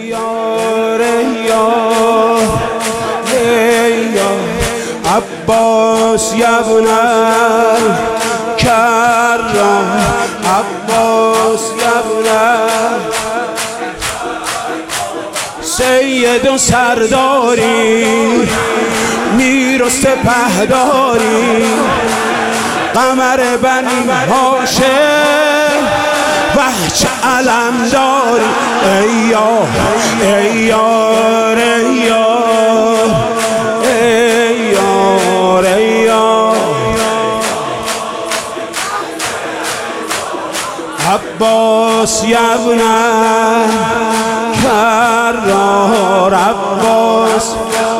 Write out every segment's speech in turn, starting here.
یار عباس یبن کرم، عباس یبن سید و سرداری، میر و سپهداری، قمر بنی هاشم بچه علم داری. ای یار ای یار ای یار ای یار ای یار عباس یبن کرار، عباس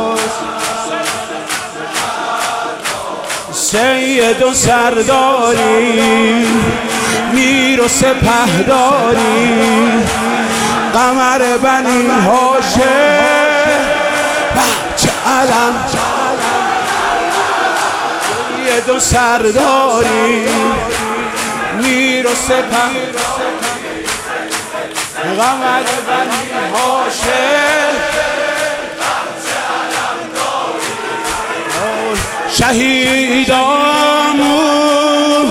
سید و سرداری، میر و سپهداری، قمر بنی هاشم بچه علم، سید و سرداری، میر و سپهداری، قمر بنی هاشم شهیدانو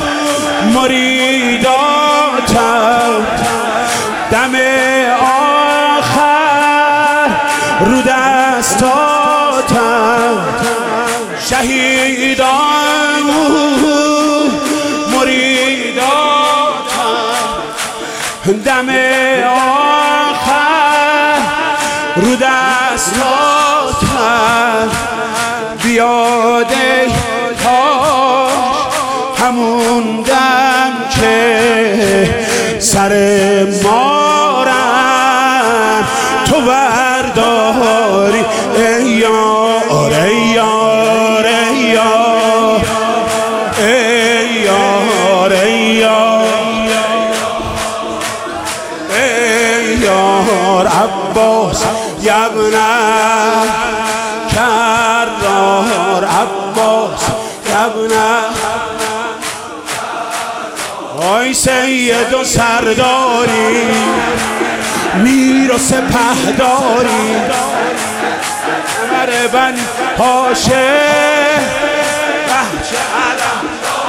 مریداتم دم آخر رو دستاتم، شهیدانو مریداتم دم آخر رو دستاتم. بیاده همون دم که سر مارم تو برداری. ای یار ای یار ای یار ای یار ای یار ای یار عباس یبن کرار، عباس یبن آی سید و سرداری، میر و سپهداری، قمر بنی هاشم بچه علم،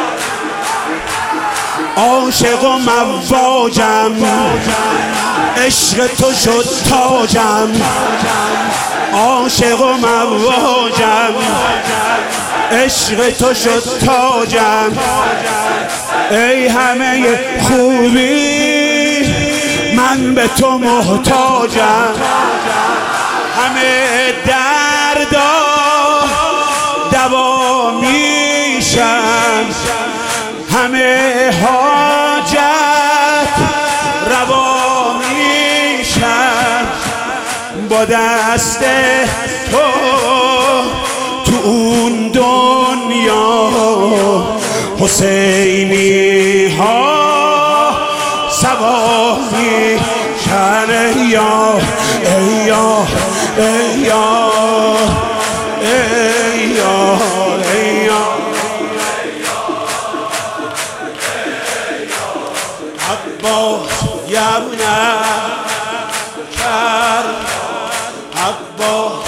عاشق و مواجم عشق تو شد تاجم، عاشق و مواجم عشق تو شد تاجم. ای همه خوبی من به تو محتاجم، همه دردا دوا میشم، همه حاجت روا میشم با دست تو اون دنیا. حسینی ها سوا میشن. ای یار ای یار ای یار ای یار ای یار عباس یبن کر، عباس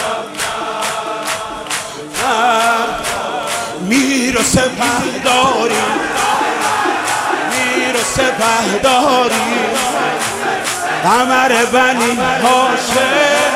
میر و سپهداری، میر و سپهداری، قمر بنی هاشم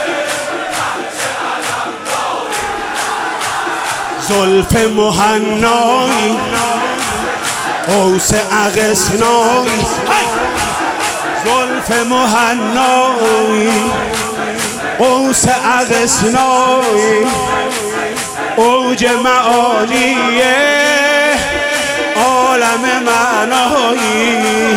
زلف مهنایی، قوس اغسنایی، زلف مهنایی، قوس اغسنایی، اوج معانی عالم معنایی،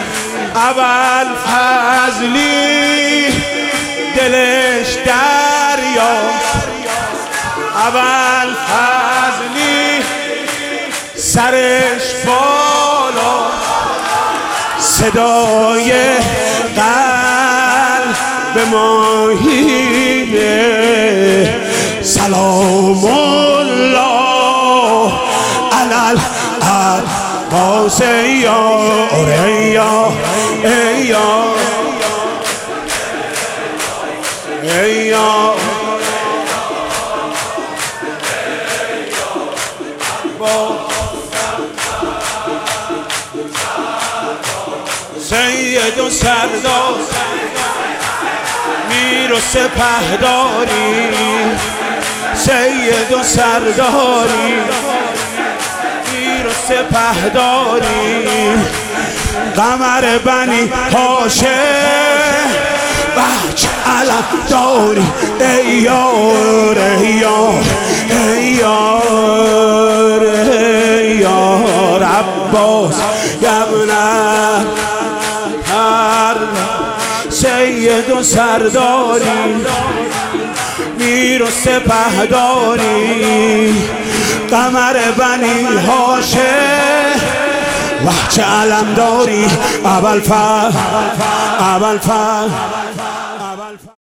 ابوالفضلی دلش دریا، ابوالفضلی سرش بالا، صدای قلب ماهینه. سلام الله علی العباس ای یار ای یار ای یار ای یار سید و سردار میر و سپهداری سید و سرداری میر و سپهداری قمر بنی هاشم بچه علم داری ای یار ای یار ای یار ای یار عباس یمنه سید و سرداری میر و سپهداری قمر بنی هاشم وحچه علم داری ابوالفضل